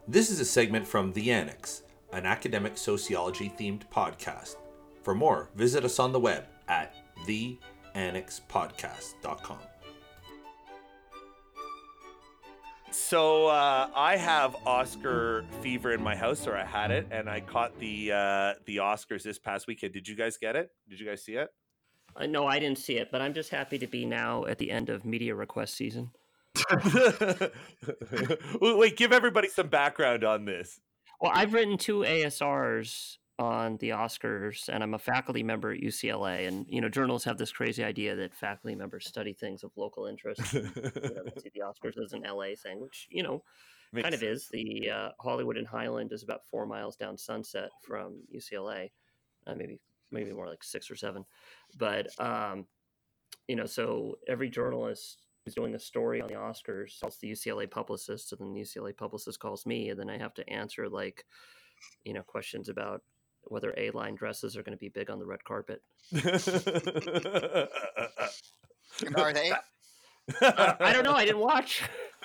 This is a segment from The Annex, an academic sociology-themed podcast. For more, visit us on the web at theannexpodcast.com. So I have Oscar fever in my house, or I had it, and I caught the Oscars this past weekend. Did you guys get it? Did you guys see it? No, I didn't see it, but I'm just happy to be now at the end of media request season. Wait, give everybody some background on this. Well, I've written 2 ASRs on the Oscars, and I'm a faculty member at UCLA. And journalists have this crazy idea that faculty members study things of local interest. And, see the Oscars as an LA thing, which kind of is. The Hollywood and Highland is about 4 miles down Sunset from UCLA, maybe more like 6 or 7. But so every journalist who's doing a story on the Oscars calls the UCLA publicist, and then the UCLA publicist calls me, and then I have to answer questions about whether A-line dresses are going to be big on the red carpet. And are they? I don't know. I didn't watch.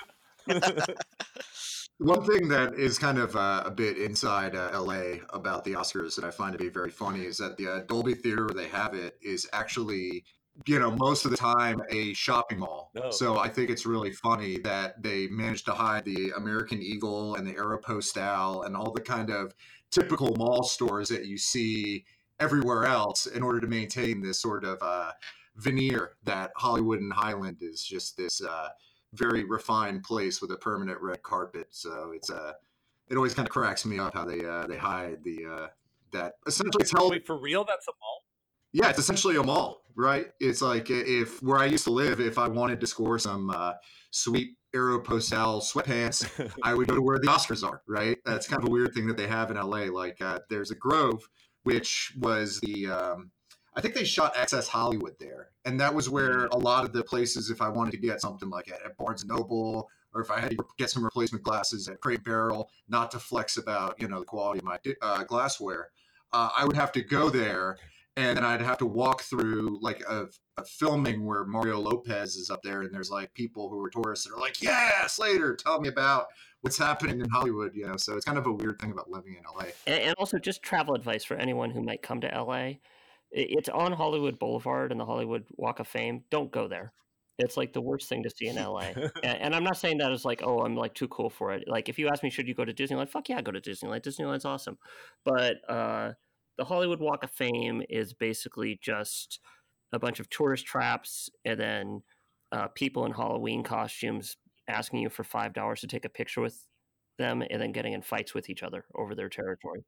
One thing that is kind of a bit inside LA about the Oscars that I find to be very funny is that the Dolby Theater where they have it is actually, most of the time a shopping mall. Oh. So I think it's really funny that they managed to hide the American Eagle and the Aeropostale and all the kind of typical mall stores that you see everywhere else in order to maintain this sort of veneer that Hollywood and Highland is just this very refined place with a permanent red carpet. So it's it always kind of cracks me up how they hide that essentially tell. Wait, for real? That's a mall? Yeah, it's essentially a mall, right? It's like if where I used to live, if I wanted to score some sweet Aeropostale sweatpants, I would go to where the Oscars are, right? That's kind of a weird thing that they have in LA. Like there's a Grove, which was I think they shot Access Hollywood there. And that was where a lot of the places, if I wanted to get something like at Barnes & Noble, or if I had to get some replacement glasses at Crate Barrel, not to flex about, the quality of my glassware, I would have to go there. And then I'd have to walk through like a filming where Mario Lopez is up there, and there's like people who are tourists that are like, "Yeah, Slater, tell me about what's happening in Hollywood." So it's kind of a weird thing about living in LA. And also, just travel advice for anyone who might come to LA. It's on Hollywood Boulevard and the Hollywood Walk of Fame. Don't go there. It's like the worst thing to see in LA. And I'm not saying that as like, oh, I'm like too cool for it. Like if you ask me, should you go to Disneyland? Fuck yeah, go to Disneyland. Disneyland's awesome. But the Hollywood Walk of Fame is basically just a bunch of tourist traps and then people in Halloween costumes asking you for $5 to take a picture with them and then getting in fights with each other over their territory.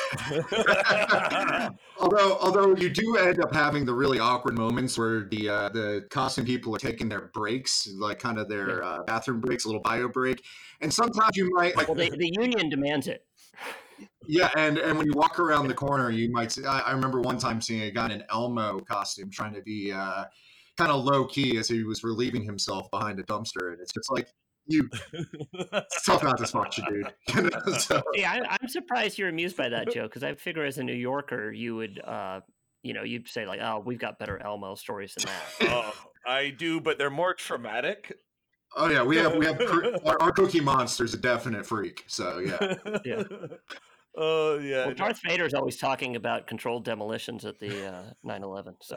although you do end up having the really awkward moments where the costume people are taking their breaks, like kind of their bathroom breaks, a little bio break, and sometimes you might like. Well, the union demands it. Yeah, and when you walk around the corner, you might see. I remember one time seeing a guy in an Elmo costume trying to be kind of low key as he was relieving himself behind a dumpster, and it's just like. It's tough not to spot you, dude. So. Yeah, I'm surprised you're amused by that joke because I figure as a New Yorker, you would, you'd say like, "Oh, we've got better Elmo stories than that." Oh, I do, but they're more traumatic. Oh yeah, we have our Cookie Monster's a definite freak. So yeah. Yeah. Oh yeah. Well, Darth Vader's always talking about controlled demolitions at the 9/11. So.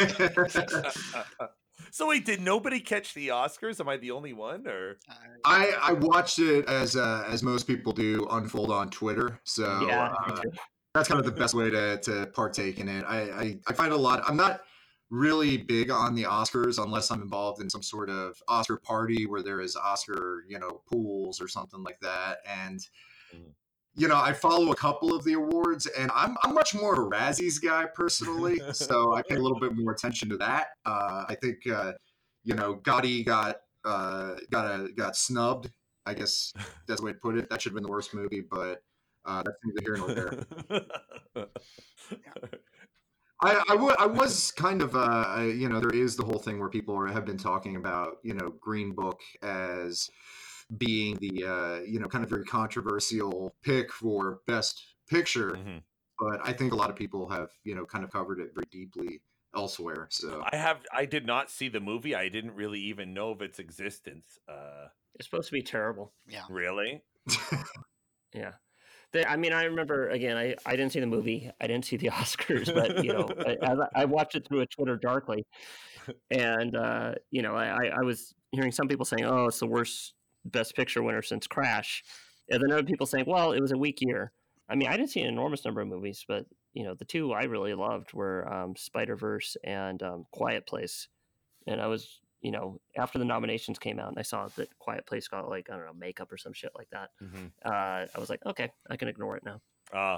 So wait, did nobody catch the Oscars? Am I the only one, or I watched it as most people do unfold on Twitter. So yeah, that's kind of the best way to partake in it. I find a lot. I'm not really big on the Oscars unless I'm involved in some sort of Oscar party where there is Oscar pools or something like that, and. I follow a couple of the awards, and I'm much more of a Razzies guy personally, so I pay a little bit more attention to that. I think Gotti got snubbed. I guess that's the way to put it. That should have been the worst movie, but that's neither here nor there. I was kind of there is the whole thing where people have been talking about Green Book as being the kind of very controversial pick for Best Picture, but I think a lot of people have kind of covered it very deeply elsewhere. So I did not see the movie. I didn't really even know of its existence. It's supposed to be terrible. Yeah. Really? Yeah. I mean, I remember, again, I didn't see the movie. I didn't see the Oscars, but, I watched it through a Twitter darkly. And, I was hearing some people saying, oh, it's the worst Best Picture winner since Crash. And then other people saying, well, it was a weak year. I mean, I didn't see an enormous number of movies, but, the two I really loved were Spider-Verse and Quiet Place. And I was, after the nominations came out and I saw that Quiet Place got, like, I don't know, makeup or some shit like that. I was like, okay, I can ignore it now.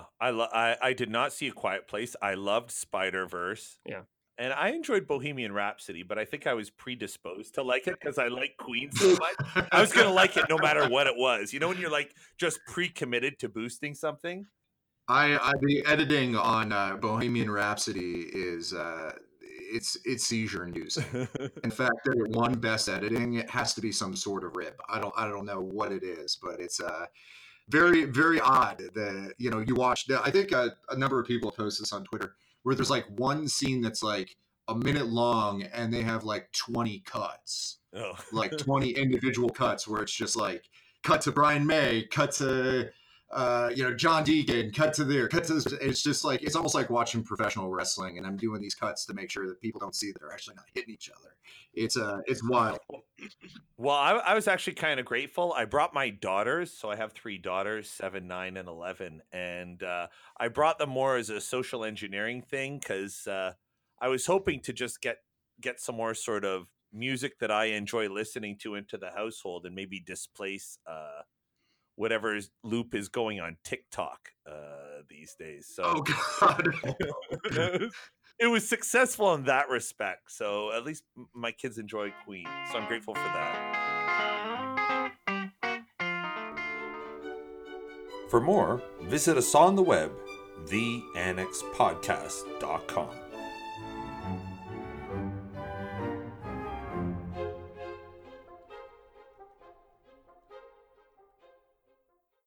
I did not see A Quiet Place. I loved Spider-Verse. Yeah. And I enjoyed Bohemian Rhapsody, but I think I was predisposed to like it because I like Queen so much. I was going to like it no matter what it was. You know, when you're like just pre-committed to boosting something? The editing on Bohemian Rhapsody is it's seizure inducing. In fact, that it won best editing, it has to be some sort of rib. I don't know what it is, but it's very, very odd that you watch. I think a number of people post this on Twitter where there's like one scene that's like a minute long and they have like 20 cuts, like 20 individual cuts where it's just like cut to Brian May, cut to John Deegan, cut to there, cut to this. It's just like, it's almost like watching professional wrestling, and I'm doing these cuts to make sure that people don't see that they're actually not hitting each other. It's wild. Well, I was actually kind of grateful. I brought my daughters. So I have 3 daughters, 7, 9, and 11. And I brought them more as a social engineering thing because I was hoping to just get some more sort of music that I enjoy listening to into the household and maybe displace whatever loop is going on TikTok these days. So, oh God. It was successful in that respect. So at least my kids enjoy Queen. So I'm grateful for that. For more, visit us on the web, theannexpodcast.com.